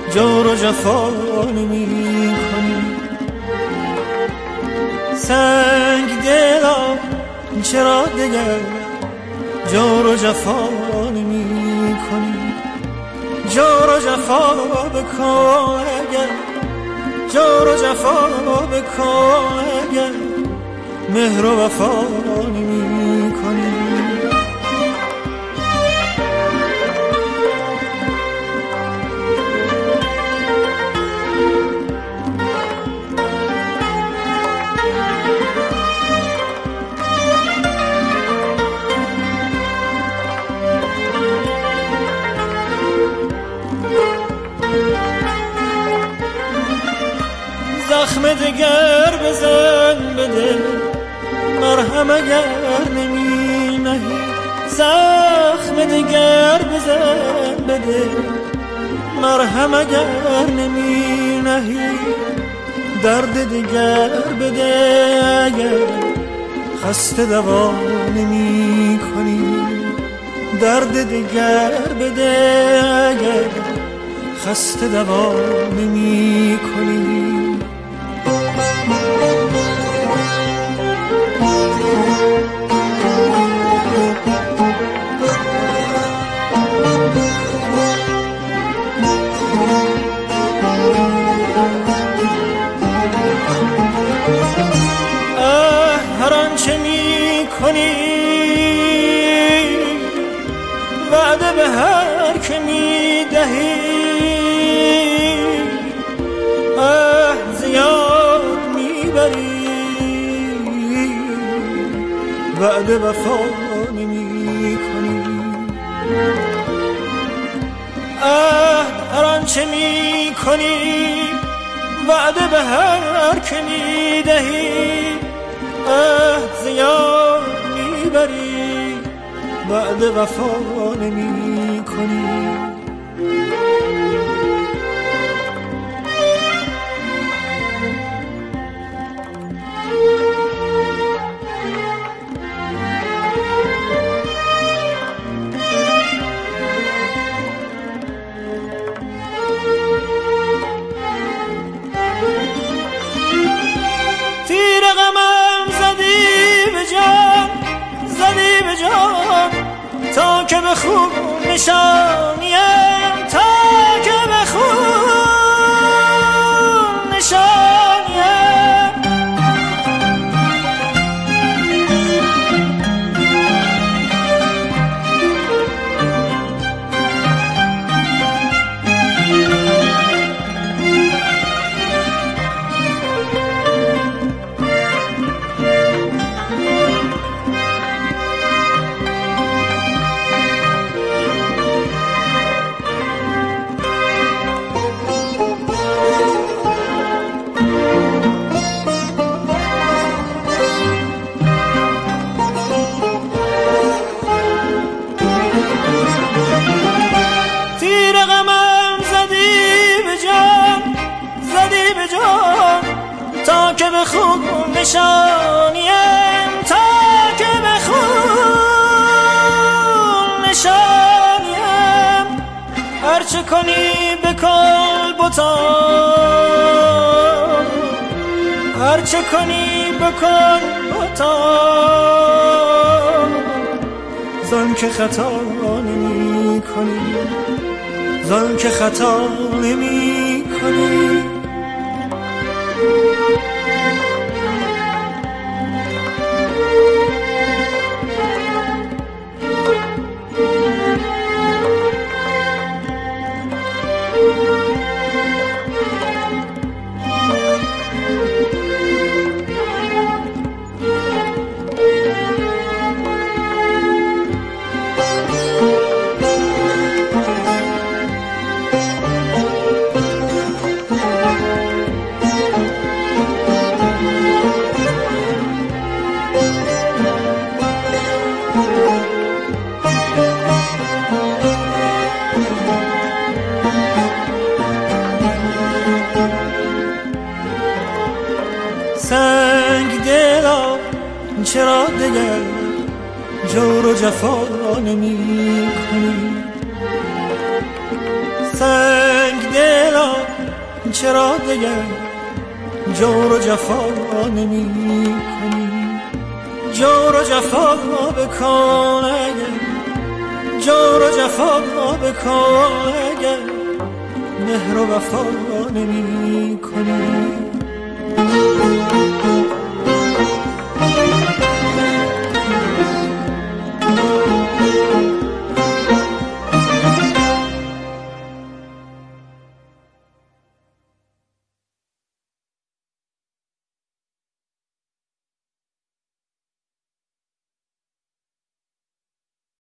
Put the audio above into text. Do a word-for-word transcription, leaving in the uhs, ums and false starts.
جور و جفا نمی کنی. سنگ دلا چرا دیگر جور و جفا نمی کنی. جور و جفا بکن اگر، جور و جفا بکن اگر مهر و وفا نمی کنی. زخم دگر بزن بده مرهم اگر نمی نهی. زخم دگر بزن بده مرهم اگر نمی نهی. درد دگر بده اگر خسته دوا نمی کنی. درد دگر بده اگر خسته دوا نمی کنی. هر آنچه می کنی وعده به هر که می دهی. اه زیاد می بری وعده وفا نمی کنی. اه هر آنچه می کنی وعده به هر که می دهی. اه زیاد میبری بعد وفا نمی کنی. تیر غمم زدی به جان، زدی به جان تا که به خوب نشانیم، تا که به خوب نشانیم. تا که به خوب نشانیم، تا که به خوب نشانیم. هرچه کنی بکن بتا، هرچه کنی بکن بتا. زن که خطا نمی کنی، زن که خطا نمی کنی. سنگ دلا چرا دیگر جور و جفا نمی کنی. سنگ دلا چرا دیگر جور و جفا نمی کنی؟ جور و جفا بکن اگر جور و جفا بکن اگر مهر و وفا نمی کنی.